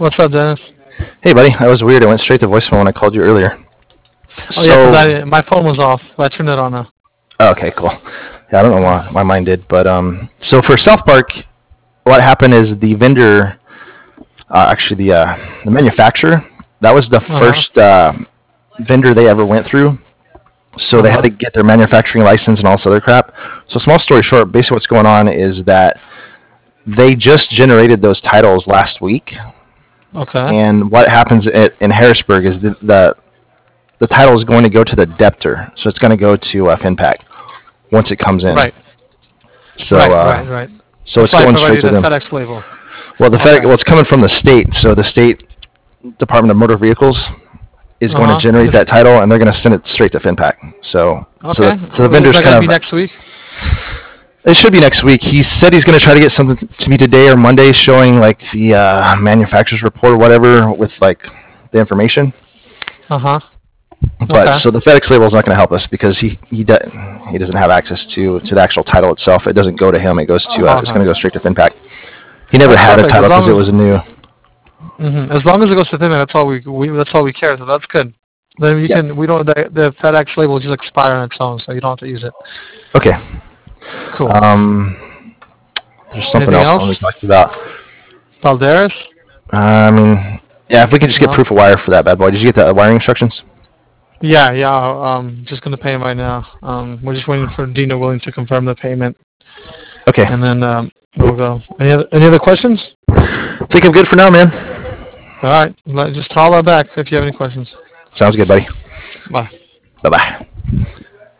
What's up, Dennis? Hey, buddy. That was weird. It went straight to voicemail when I called you earlier. Oh yeah, So, my phone was off, but I turned it on now. okay, cool. Yeah, I don't know why mine did, but so for South Park, what happened is the vendor, actually the manufacturer, that was the Uh-huh. first vendor they ever went through. So they had Uh-huh. to get their manufacturing license and all this other crap. So small story short, basically what's going on is that they just generated those titles last week, Okay. and what happens in Harrisburg is the title is going to go to the debtor, so it's going to go to FinPack once it comes in. Right. So Right. Right. Right. so That's it's why I going provided straight you to the them. FedEx label. Well, Okay. it's coming from the state, so the state Department of Motor Vehicles is going to Uh-huh. generate that title, and they're going to send it straight to FinPack. So Okay. the Is vendor's that gonna kind be of, next week? it should be next week. He said he's going to try to get something to me today or Monday showing like the manufacturer's report or whatever with like the information. Uh-huh. But Okay. so the FedEx label is not going to help us because he doesn't have access to the actual title itself. It doesn't go to him. It goes to it's going Uh-huh. to go straight to FinPack. He never That's had a perfect. title because it was new. As long as it goes to them, that's all we care. So that's good. Then you Yep. can we don't the FedEx label will just expire on its own, so you don't have to use it. Okay. Cool. Um, there's something Anything else I want to else? talk to you about. Valderas? I mean, yeah, if we could just get No. proof of wire for that bad boy. Did you get the wiring instructions? Yeah, yeah. Just gonna pay him right now. We're just waiting for Dino willing to confirm the payment, Okay. and then we'll go. Any other questions? I think I'm good for now, man. All right. Just holler back if you have any questions. Sounds good, buddy. Bye. Bye bye.